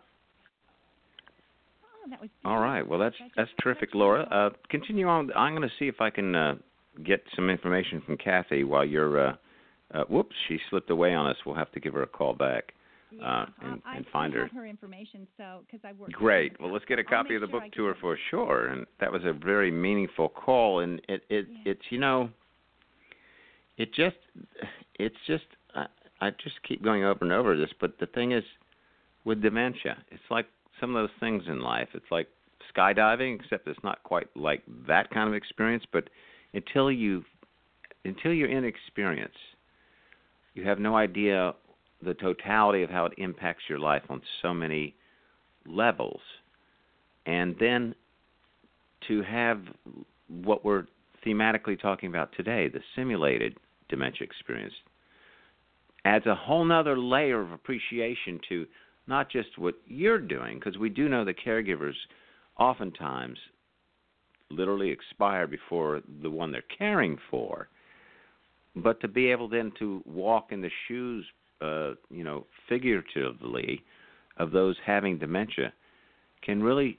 Oh, that was All right. Well, that's that's terrific, Laura. Uh, continue on. I'm going to see if I can uh, get some information from Kathy while you're. Uh, uh, whoops, she slipped away on us. We'll have to give her a call back yeah, uh, and, I, and I find her. have her information, so because I work. Great. Well, let's get a I'll copy of the sure book I to her it. for sure. And that was a very meaningful call. And it, it yeah. it's you know, it just it's just I, I just keep going over and over this. But the thing is, with dementia, it's like some of those things in life. It's like skydiving, except it's not quite like that kind of experience. But until you until you're in experience, you have no idea the totality of how it impacts your life on so many levels. And then to have what we're thematically talking about today, the simulated dementia experience, adds a whole nother layer of appreciation to not just what you're doing, because we do know the caregivers oftentimes literally expire before the one they're caring for. but to be able then to walk in the shoes, uh, you know, figuratively, of those having dementia, can really,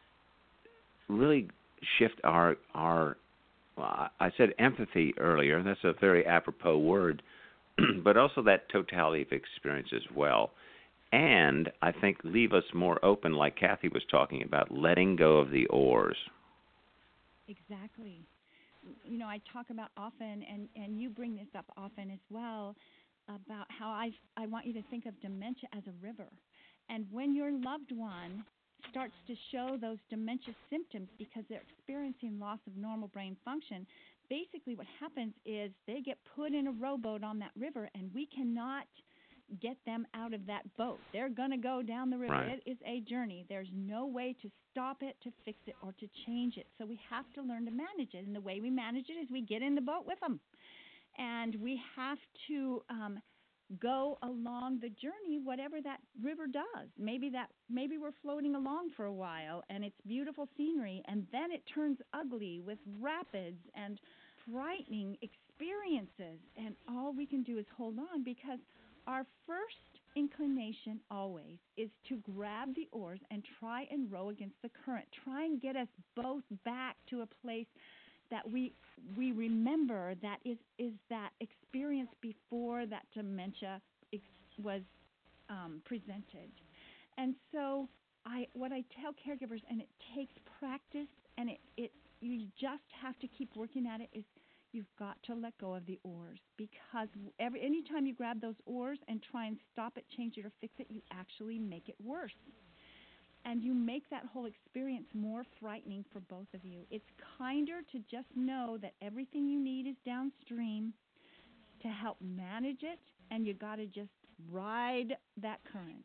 really shift our our. Well, I said empathy earlier. That's a very apropos word, but also that totality of experience as well. And I think leave us more open, like Kathy was talking about, letting go of the oars. Exactly. You know, I talk about often, and, and you bring this up often as well, about how I I want you to think of dementia as a river. And when your loved one starts to show those dementia symptoms because they're experiencing loss of normal brain function, basically what happens is they get put in a rowboat on that river, and we cannot get them out of that boat. They're going to go down the river. Right. It is a journey. There's no way to stop it, to fix it, or to change it. So we have to learn to manage it. And the way we manage it is we get in the boat with them. And we have to um, go along the journey, whatever that river does. Maybe that maybe we're floating along for a while, and it's beautiful scenery, and then it turns ugly with rapids and frightening experiences. And all we can do is hold on, because our first inclination always is to grab the oars and try and row against the current, try and get us both back to a place that we we remember that is, is that experience before that dementia ex- was um, presented. And so I what I tell caregivers, and it takes practice, and it, it you just have to keep working at it, is you've got to let go of the oars, because every anytime you grab those oars and try and stop it, change it, or fix it, you actually make it worse. And you make that whole experience more frightening for both of you. It's kinder to just know that everything you need is downstream to help manage it, and you got to just ride that current.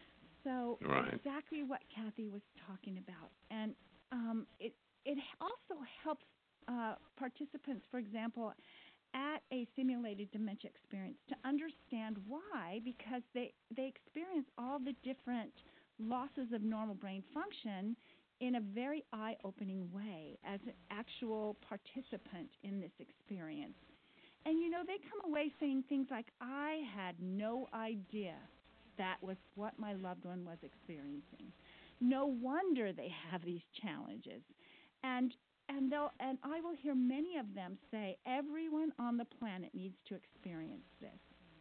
So Right. exactly what Kathy was talking about. And um, it, it also helps uh, participants, for example, at a simulated dementia experience to understand why, because they, they experience all the different losses of normal brain function in a very eye-opening way as an actual participant in this experience. And, you know, they come away saying things like, I had no idea that was what my loved one was experiencing. No wonder they have these challenges. And and they'll and I will hear many of them say, everyone on the planet needs to experience this.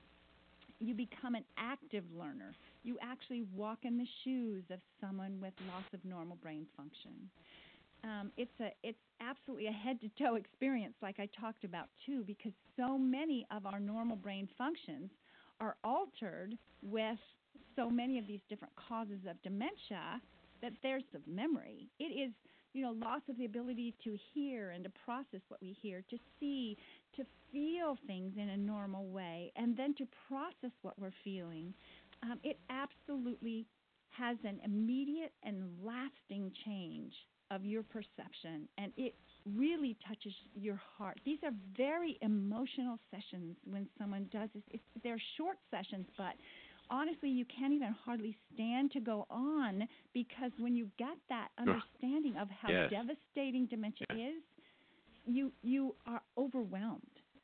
You become an active learner. You actually walk in the shoes of someone with loss of normal brain function. Um, it's a it's absolutely a head-to-toe experience, like I talked about too, because so many of our normal brain functions are altered with so many of these different causes of dementia that there's the memory. It is, you know, loss of the ability to hear and to process what we hear, to see, to feel things in a normal way, and then to process what we're feeling. Um, it absolutely has an immediate and lasting change of your perception, and it really touches your heart. These are very emotional sessions when someone does this. It's, they're short sessions, but honestly, you can't even hardly stand to go on, because when you get that understanding of how yes. devastating dementia yeah. is, you you are overwhelmed.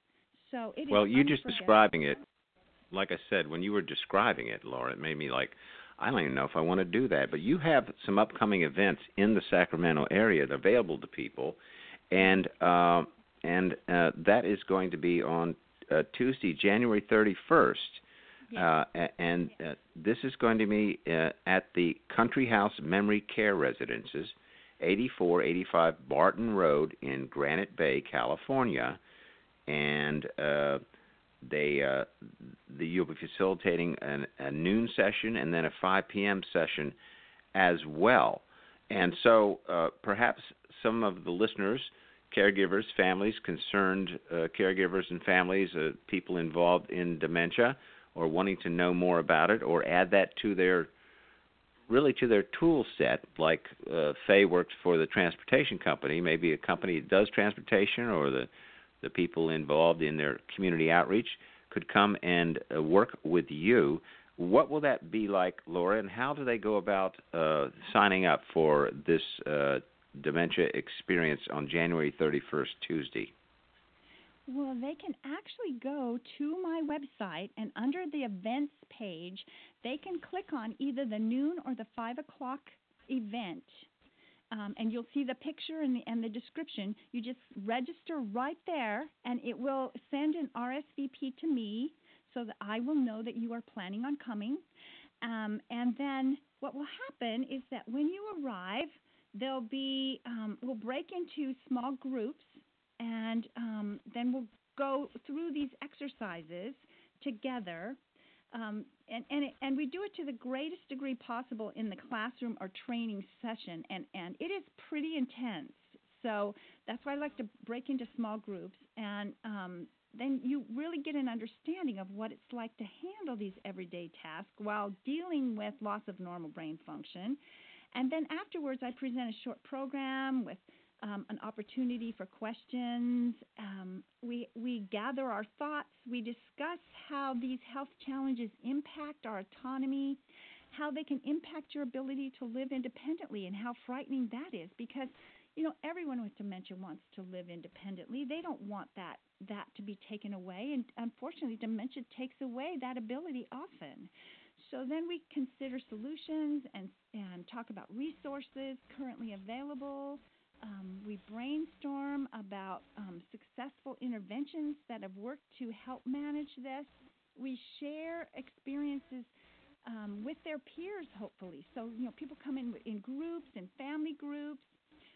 So it well, is you just describing it, unforgettable. like I said, when you were describing it, Laura, it made me like, I don't even know if I want to do that. But you have some upcoming events in the Sacramento area that are available to people, and uh, and uh, that is going to be on uh, Tuesday, January thirty-first. Uh, and uh, this is going to be uh, at the Country House Memory Care Residences, eighty-four eighty-five Barton Road in Granite Bay, California. And uh, they uh, the, you'll be facilitating an, a noon session and then a five p.m. session as well. And so uh, perhaps some of the listeners, caregivers, families, concerned uh, caregivers and families, uh, people involved in dementia, or wanting to know more about it, or add that to their, really to their tool set, like uh, Faye works for the transportation company, maybe a company that does transportation, or the, the people involved in their community outreach could come and uh, work with you. What will that be like, Laura, and how do they go about uh, signing up for this uh, dementia experience on January thirty-first, Tuesday? Well, they can actually go to my website, and under the events page, they can click on either the noon or the five o'clock event, um, and you'll see the picture and the, and the description. You just register right there, and it will send an R S V P to me so that I will know that you are planning on coming. Um, and then what will happen is that when you arrive, there'll be um, we'll break into small groups. And um, then we'll go through these exercises together. Um, and, and, it, and we do it to the greatest degree possible in the classroom or training session. And, and it is pretty intense. So that's why I like to break into small groups. And um, then you really get an understanding of what it's like to handle these everyday tasks while dealing with loss of normal brain function. And then afterwards, I present a short program with Um, an opportunity for questions. Um, we we gather our thoughts. We discuss how these health challenges impact our autonomy, how they can impact your ability to live independently, and how frightening that is. Because, you know, everyone with dementia wants to live independently. They don't want that that to be taken away. And unfortunately, dementia takes away that ability often. So then we consider solutions and and talk about resources currently available. Um, we brainstorm about um, successful interventions that have worked to help manage this. We share experiences um, with their peers, hopefully. So, you know, people come in in groups and family groups,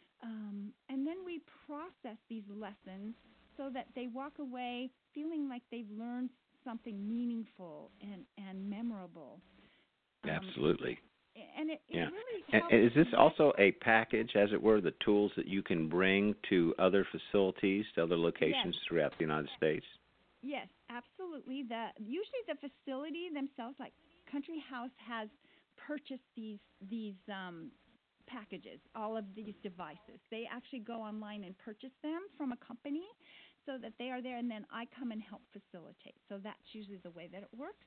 um, and then we process these lessons so that they walk away feeling like they've learned something meaningful and, and memorable. Um, Absolutely. And it, it yeah. really and, helps. and is this also a package, as it were, the tools that you can bring to other facilities, to other locations Yes. throughout the United States? Yes, absolutely. The usually the facility themselves, like Country House, has purchased these these um, packages, all of these devices. They actually go online and purchase them from a company, so that they are there, and then I come and help facilitate. So that's usually the way that it works.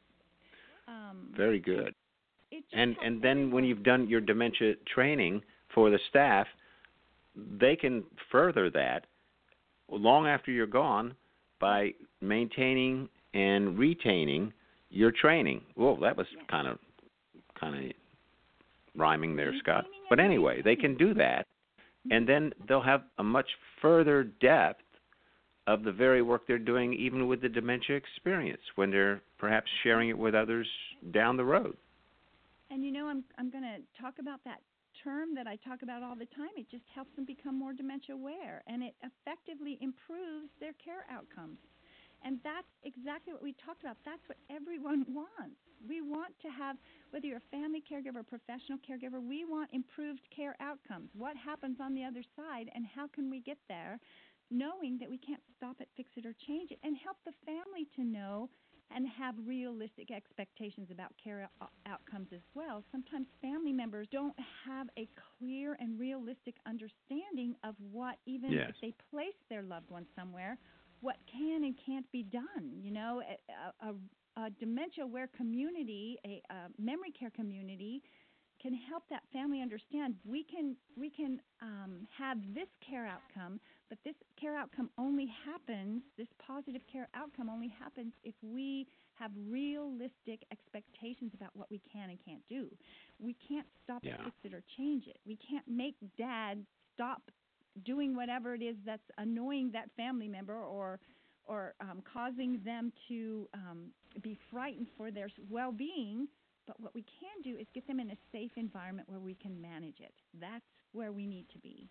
Um, Very good. It just And helps and then everyone. when you've done your dementia training for the staff, they can further that long after you're gone by maintaining and retaining your training. Whoa, that was Yes. kind of kind of rhyming there, Scott. Maintaining But and anyway, they can do that, Mhm. and then they'll have a much further depth of the very work they're doing, even with the dementia experience, when they're perhaps sharing it with others down the road. And you know, I'm I'm going to talk about that term that I talk about all the time. It just helps them become more dementia aware, and it effectively improves their care outcomes. And that's exactly what we talked about. That's what everyone wants. We want to have, whether you're a family caregiver, professional caregiver, we want improved care outcomes. What happens on the other side, and how can we get there, knowing that we can't stop it, fix it, or change it, and help the family to know and have realistic expectations about care out- outcomes as well. Sometimes family members don't have a clear and realistic understanding of what, even Yes. if they place their loved one somewhere, what can and can't be done. You know, a, a, a dementia-aware community, a, a memory care community, can help that family understand we can we can um, have this care outcome, but this care outcome only happens, this positive care outcome only happens if we have realistic expectations about what we can and can't do. We can't stop Yeah. it, fix it, or change it. We can't make dad stop doing whatever it is that's annoying that family member or or um, causing them to um, be frightened for their well-being. But what we can do is get them in a safe environment where we can manage it. That's where we need to be.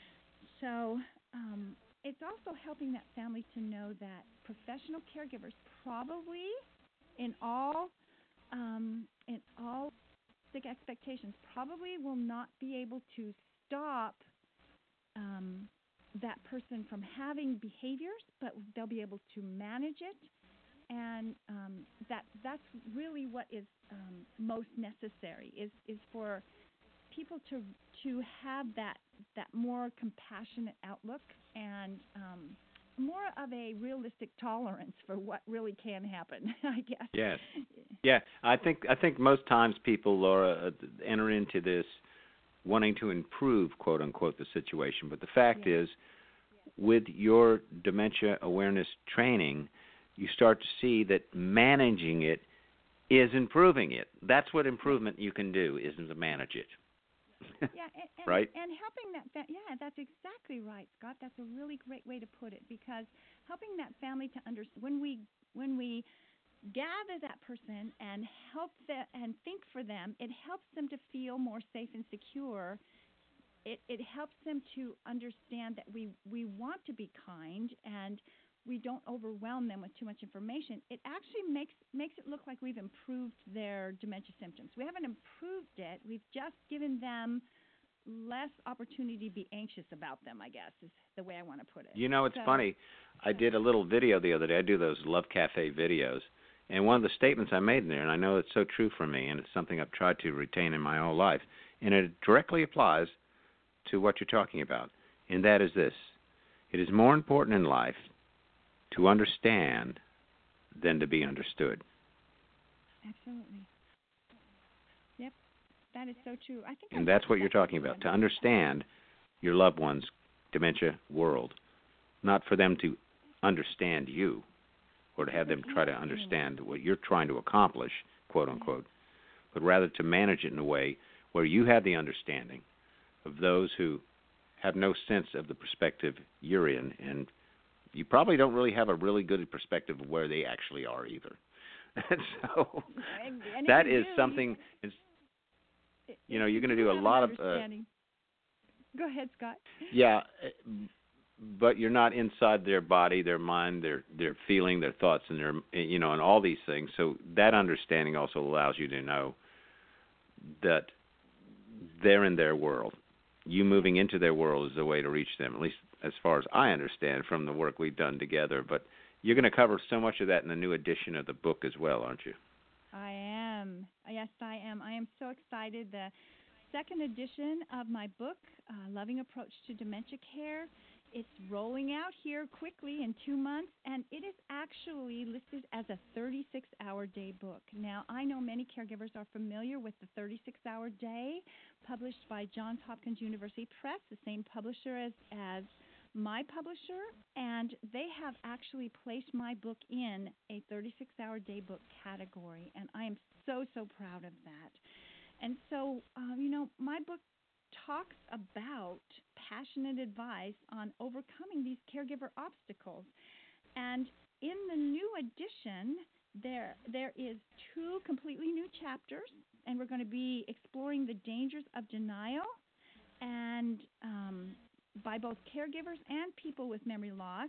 So um, it's also helping that family to know that professional caregivers probably, in all um, in all sick expectations, probably will not be able to stop um, that person from having behaviors, but they'll be able to manage it. And um, that that's really what is um, most necessary is is for people to to have that that more compassionate outlook and um, more of a realistic tolerance for what really can happen, I guess. Yes. Yeah, I think I think most times people, Laura, uh, enter into this wanting to improve, quote unquote, the situation. But the fact Yeah. is, with your dementia awareness training, you start to see that managing it is improving it. That's what improvement you can do, isn't to manage it. Yeah, and, and, right? And helping that, that, yeah, that's exactly right, Scott. That's a really great way to put it, because helping that family to understand, when we when we gather that person and help them and think for them, it helps them to feel more safe and secure. It it helps them to understand that we we want to be kind and we don't overwhelm them with too much information. It actually makes makes it look like we've improved their dementia symptoms. We haven't improved it. We've just given them less opportunity to be anxious about them, I guess, is the way I want to put it. You know, it's so, funny. I did a little video the other day. I do those Love Cafe videos. And one of the statements I made in there, and I know it's so true for me, and it's something I've tried to retain in my whole life, and it directly applies to what you're talking about, and that is this. It is more important in life to understand than to be understood. Absolutely. Yep, that is so true. I think. And that's what you're talking about, to understand your loved one's dementia world, not for them to understand you or to have them try to understand what you're trying to accomplish, quote unquote, but rather to manage it in a way where you have the understanding of those who have no sense of the perspective you're in, and you probably don't really have a really good perspective of where they actually are either. And so and, and that is do, something, you, it's, you know, you're going to do a lot of... Uh, Go ahead, Scott. Yeah, but you're not inside their body, their mind, their their feeling, their thoughts, and their, you know, and all these things. So that understanding also allows you to know that they're in their world. You moving into their world is the way to reach them, at least as far as I understand from the work we've done together. But you're going to cover so much of that in the new edition of the book as well, aren't you? I am. Yes, I am. I am so excited. The second edition of my book, uh, Loving Approach to Dementia Care, it's rolling out here quickly in two months, and it is actually listed as a thirty-six hour day book. Now, I know many caregivers are familiar with the thirty-six hour day, published by Johns Hopkins University Press, the same publisher as, as my publisher, and they have actually placed my book in a thirty-six hour day book category, and I am so, so proud of that. And so, um, you know, my book talks about passionate advice on overcoming these caregiver obstacles. And in the new edition, there there is two completely new chapters, and we're going to be exploring the dangers of denial, and um, by both caregivers and people with memory loss.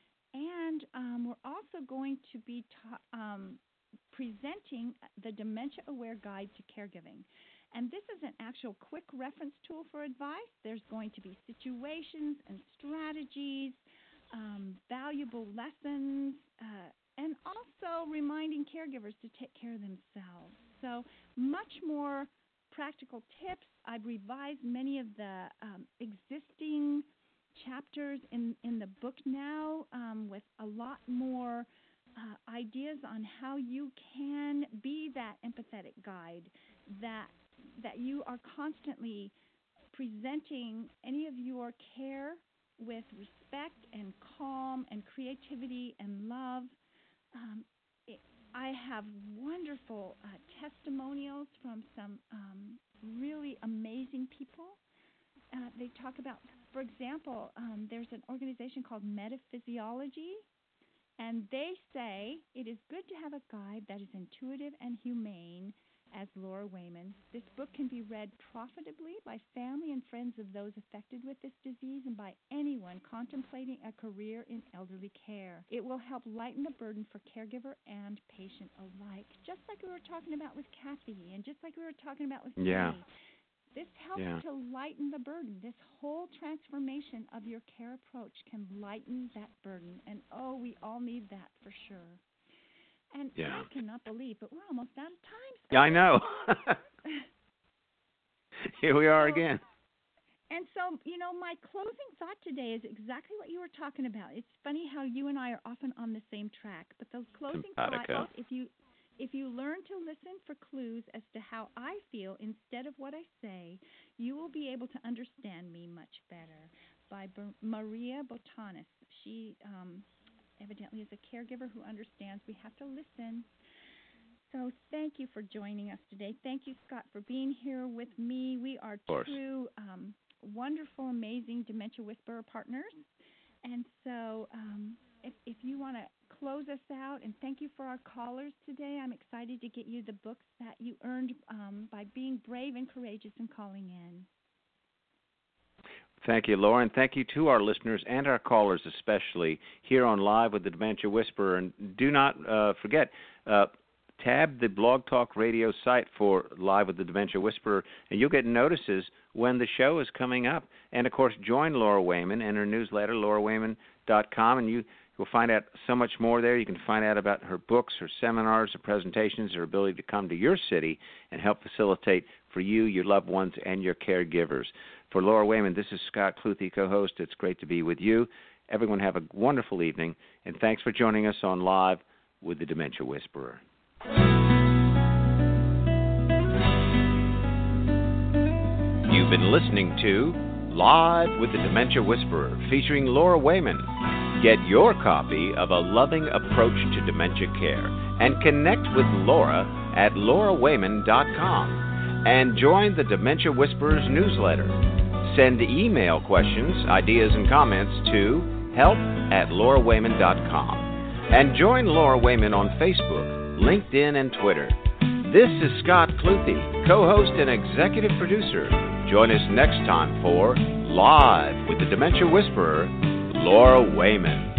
And um, we're also going to be ta- um, presenting the Dementia Aware Guide to Caregiving. And this is an actual quick reference tool for advice. There's going to be situations and strategies, um, valuable lessons, uh, and also reminding caregivers to take care of themselves. So much more practical tips. I've revised many of the um, existing chapters in, in the book now um, with a lot more uh, ideas on how you can be that empathetic guide, that that you are constantly presenting any of your care with respect and calm and creativity and love. Um, it, I have wonderful uh, testimonials from some um, really amazing people. Uh, they talk about, for example, um, there's an organization called Metaphysiology, and they say it is good to have a guide that is intuitive and humane, as Laura Wayman. This book can be read profitably by family and friends of those affected with this disease and by anyone contemplating a career in elderly care. It will help lighten the burden for caregiver and patient alike, just like we were talking about with Kathy and just like we were talking about with Yeah. Kay. This helps yeah. to lighten the burden. This whole transformation of your care approach can lighten that burden. And, oh, we all need that for sure. And yeah. I cannot believe, but we're almost out of time. Yeah, I know. Here we are so, again. And so, you know, my closing thought today is exactly what you were talking about. It's funny how you and I are often on the same track, but the closing Simpatico. thought is if you if you learn to listen for clues as to how I feel instead of what I say, you will be able to understand me much better. by Ber- Maria Botanis. She um, evidently is a caregiver who understands we have to listen. So thank you for joining us today. Thank you, Scott, for being here with me. We are true, um, wonderful, amazing Dementia Whisperer partners. And so um, if, if you want to close us out, and thank you for our callers today. I'm excited to get you the books that you earned um, by being brave and courageous and calling in. Thank you, Laura, and thank you to our listeners and our callers, especially here on Live with the Dementia Whisperer. And do not uh, forget, uh, tab the Blog Talk Radio site for Live with the Dementia Whisperer, and you'll get notices when the show is coming up. And, of course, join Laura Wayman and her newsletter, laura wayman dot com, and you will find out so much more there. You can find out about her books, her seminars, her presentations, her ability to come to your city and help facilitate for you, your loved ones, and your caregivers. For Laura Wayman, this is Scott Cluthe, co-host. It's great to be with you. Everyone have a wonderful evening, and thanks for joining us on Live with the Dementia Whisperer. You've been listening to Live with the Dementia Whisperer, featuring Laura Wayman. Get your copy of A Loving Approach to Dementia Care and connect with Laura at laura wayman dot com and join the Dementia Whisperer's newsletter. Send email questions, ideas, and comments to help at laura wayman dot com and join Laura Wayman on Facebook, LinkedIn, and Twitter. This is Scott Cluthe, co-host and executive producer. Join us next time for Live with the Dementia Whisperer, Laura Wayman.